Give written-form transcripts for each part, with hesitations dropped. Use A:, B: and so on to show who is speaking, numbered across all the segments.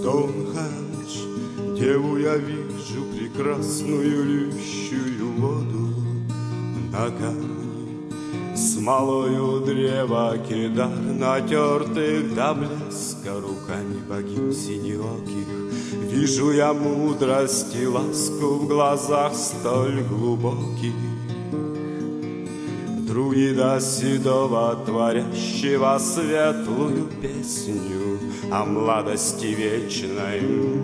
A: Стоунхендж, деву я вижу, прекрасную льющую воду на камне, смолою древа кидар, натертых до блеска руками богинь синеоких. Вижу я мудрость и ласку в глазах столь глубоких. Друида седого, творящего светлую песню о младости вечной.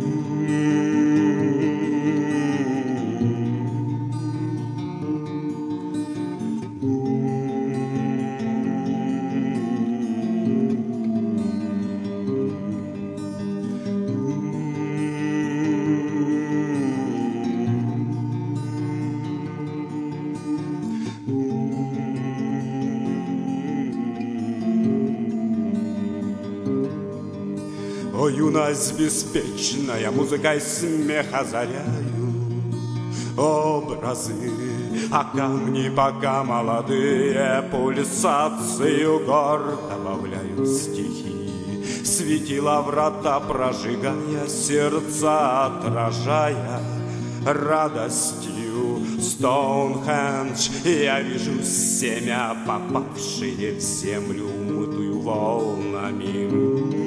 A: О, юность беспечная, музыкой смех озаряю образы, а камни пока молодые пульсацию гор добавляют стихи. Светила врата прожигая, сердца отражая радостью. Стоунхендж, я вижу семя, попавшие в землю, умытую волнами.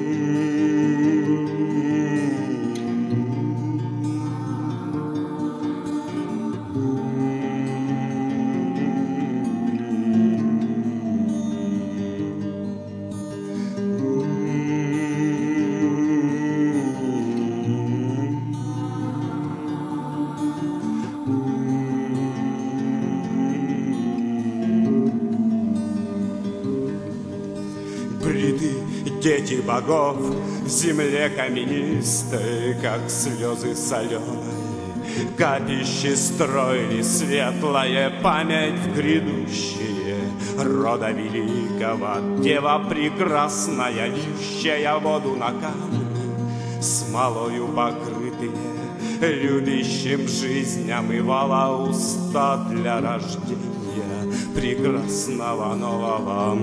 A: Бреды, дети богов, в земле каменистой, как слезы соленой. Капище строили светлая память в грядущее рода великого. Дева прекрасная, льющая воду на камни, смолою покрытые, любящим жизнь омывала уста для рождения прекрасного нового.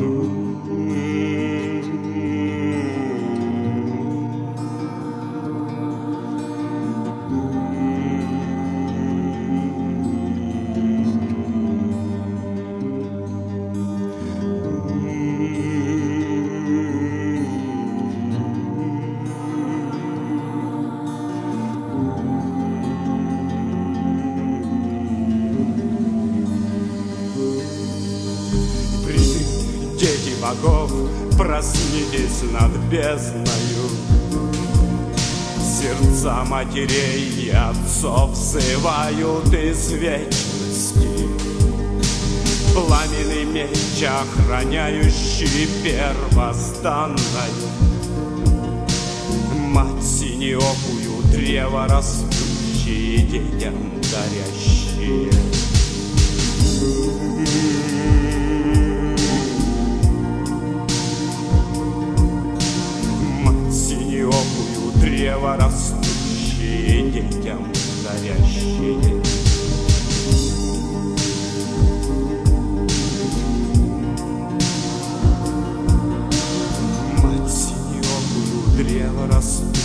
A: Дети богов, проснитесь над бездною. Сердца матерей и отцов взывают из вечности. Пламенный меч, охраняющий первозданное. Мать синеокую, древо растущие, детям дарящие. Древо растущие, детям дарящие. Мать синеокую, древо растущие.